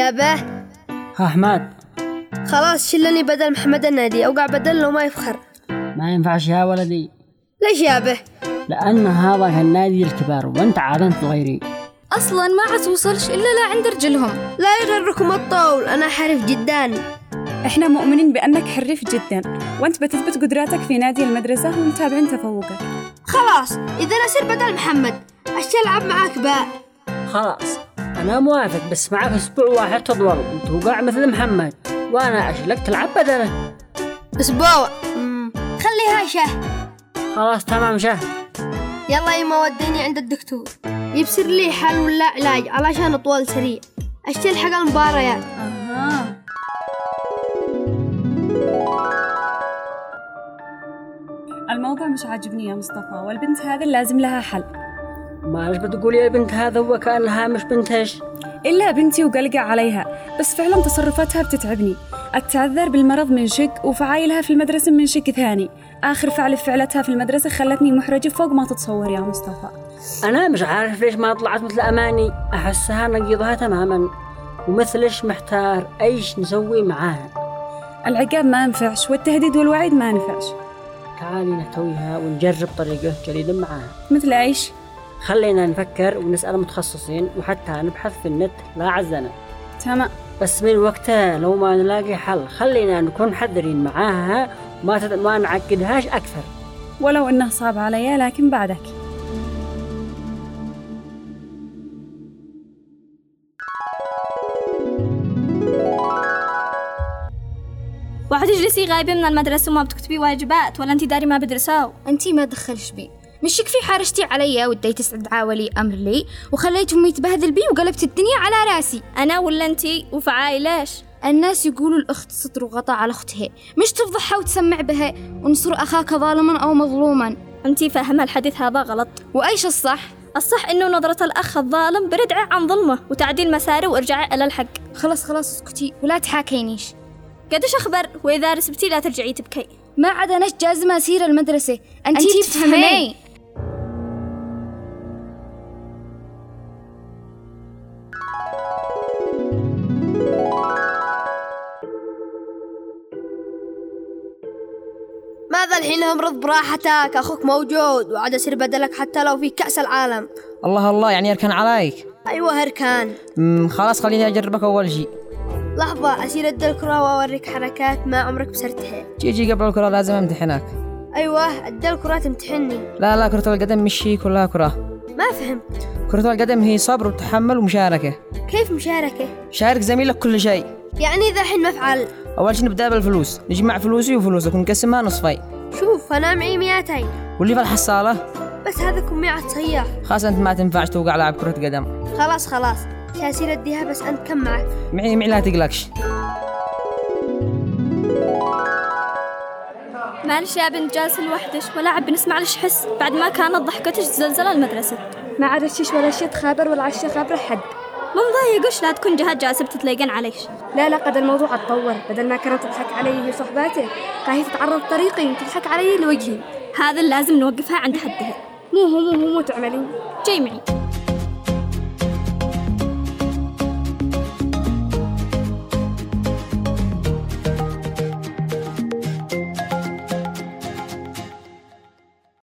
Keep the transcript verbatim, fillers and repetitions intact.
يا به. ها أحمد، خلاص شلني بدل محمد النادي، أوقع بدل لو ما يفخر. ما ينفعش يا ولدي. ليش يا به؟ لأن هذا النادي الكبار وأنت عاد أنت صغيري. أصلاً ما عاد توصلش إلا لا عند رجلهم. لا يغركم الطول، أنا حريف جداً. إحنا مؤمنين بأنك حريف جداً، وأنت بتثبت قدراتك في نادي المدرسة ومتابعين تفوقك. خلاص إذا أصير بدل محمد أشتي ألعب معاك بقى. خلاص أنا موافق، بس معك أسبوع واحد تضرب وتوقع مثل محمد، وأنا أشلك تلعب بدله. أسبوع؟ مم. خليها شهر. خلاص تمام شهر. يلا يما وديني عند الدكتور يبصر لي حل ولا علاج علشان أطول سريع أشتي حق المباريات. أها. الموضوع مش عاجبني يا مصطفى، والبنت هذه لازم لها حل. مالش بتقول يا بنت هذا هو كان لها مش بنتش؟ إلا بنتي وقلقة عليها، بس فعلا تصرفاتها بتتعبني. التعذر بالمرض من شك، وفعايلها في المدرسة من شك ثاني. آخر فعل فعلتها في المدرسة خلتني محرجة فوق ما تتصور يا مصطفى. أنا مش عارف ليش ما طلعت مثل أماني، أحسها نقيضها تماما ومثلش محتار أيش نسوي معاها. العقاب ما نفعش والتهديد والوعيد ما نفعش. تعالي نحتويها ونجرب طريقة جديدة معاها. مثل أيش؟ خلينا نفكر ونسأل متخصصين وحتى نبحث في النت لا عزنا. تمام. بس من وقتها لو ما نلاقي حل خلينا نكون حذرين معاها وما تد... ما نعقدهاش أكثر. ولو إنه صعب عليا لكن بعدك. واحد تجلسي غايبة من المدرسة وما بتكتبي واجبات، ولا أنتي داري ما بدرساو؟ أنتي ما دخلش بي، مش يكفي حارشتي عليا وديت استدعاء ولي أمر لي وخليتهم يتبهدل بي وقلبت الدنيا على راسي. أنا ولا أنتي؟ وفعاي ليش؟ الناس يقولوا الأخت ستر وغطاء على أختها، مش تفضحها وتسمع بها ونصر أخاك ظالما أو مظلوما. أنتي فاهمة الحديث هذا غلط. وأيش الصح؟ الصح إنه نظرة الأخ الظالم بردعه عن ظلمه وتعديل مساره وإرجاعه إلى الحق. خلاص خلاص اسكتي ولا تحاكينيش. قديش أخبر؟ وإذا رسبتي لا ترجعي تبكي. ما عدا نش جازمة أسير المدرسة. أنتي بتفهمي. ماذا الحين امرض براحتك، أخوك موجود وعاد أصير بدلك حتى لو في كأس العالم. الله الله، يعني يركن عليك؟ أيوة هركان. امم خلاص خليني أجربك أول شيء. لحظة أسير أدي الكرة وأوريك حركات ما عمرك بسرتها. تيجي قبل الكرة لازم أمتحنك. أيوة أدي الكرة تمتحني. لا لا، كرة القدم مش هي كلها كرة. ما فهمت. كرة القدم هي صبر وتحمل ومشاركة. كيف مشاركة؟ شارك زميلك كل شيء. يعني إذا حين مفعل. أول شيء نبدأ بالفلوس، نجمع فلوسي وفلوسك ونقسمها نصفين. شوف أنا معي مئتين. واللي في الحصالة؟ بس هذا كمية صياح. خلاص أنت ما تنفعش توقع لاعب كرة قدم. خلاص خلاص شاسير أديها، بس أنت كم معك؟ معي معي لا تقلقش. معلش يا بنت جالسة لوحدش ولا عب نسمع لش حس بعد ما كانت ضحكتش زلزال المدرسة. ما عرفتش ولا شي تخابر ولا عشي خابر حد. ما مضايقش لا تكون جهات جالسة بتتلاقين عليش. لا لا، قد الموضوع اتطور، بدل ما كانت تضحك علي هي صحباتي قاهي تتعرض طريقي وتضحك علي لوجهي. هذا اللازم نوقفها عند حدها. مو هو مو هو مو تعملين. جاي معي.